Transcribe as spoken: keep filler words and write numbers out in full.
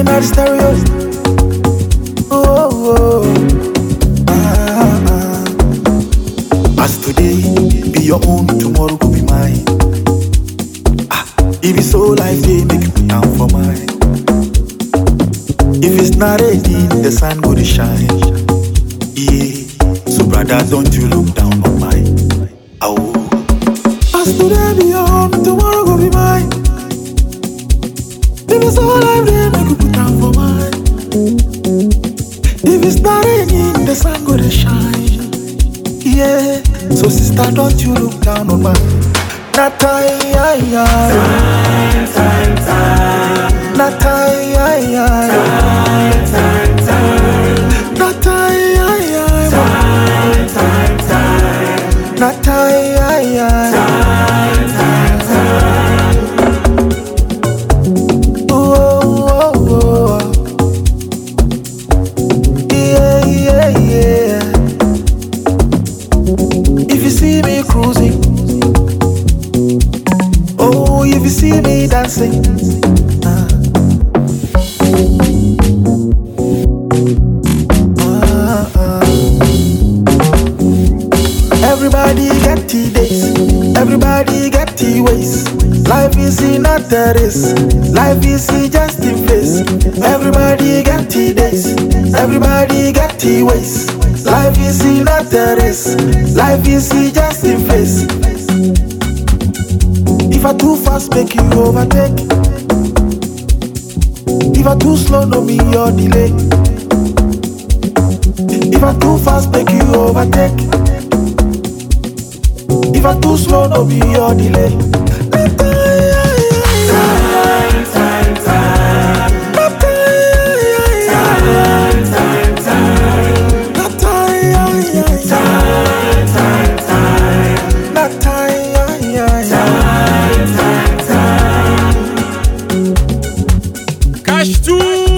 in the stereo. Oh, oh, ah, ah. As today be your own, tomorrow could be mine. Ah, if it's so life, they make you put down for mine. If it's not raining, the sun go to shine. Yeah, so brother, don't you look down on mine. Oh, as today be your own, tomorrow go be mine. If it's all life, they make you put down for mine. If it's not raining, the sun go to shine. Yeah, so sister, don't you look down on mine. Not time, time, time, time. Not time, time, time, time. Not time, time, time. Not time, time, time. Oh, oh, oh. Yeah, yeah, yeah. If you see me cruising, oh, if you see me dancing, ah. Ah, ah. Everybody get the days, everybody get the ways. Life is not a race, life is just in face. Everybody get the days, everybody get the ways. Life is not a race, life is just in face. If I too fast, make you overtake. If I too slow, no be your delay. If I too fast, make you overtake. If I too slow, no be your delay. Time, time, time. Time, time, time. Not time, time, time, time. Not time, time, time, time. Cash two.